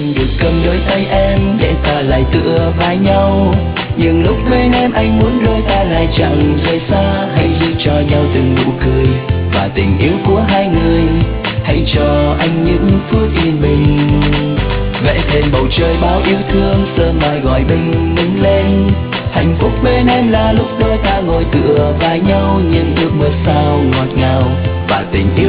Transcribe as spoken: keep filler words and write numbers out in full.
anh được cầm đôi tay em để ta lại tựa vai nhau. Nhưng lúc bên em anh muốn đôi ta lại chẳng rời xa. Hãy giữ cho nhau từng nụ cười và tình yêu của hai người. Hãy cho anh những phút yên bình, vẽ thêm bầu trời bao yêu thương, sớm mai gọi bình minh lên. Hạnh phúc bên em là lúc đôi ta ngồi tựa vai nhau, những ước mơ sao ngọt ngào và tình yêu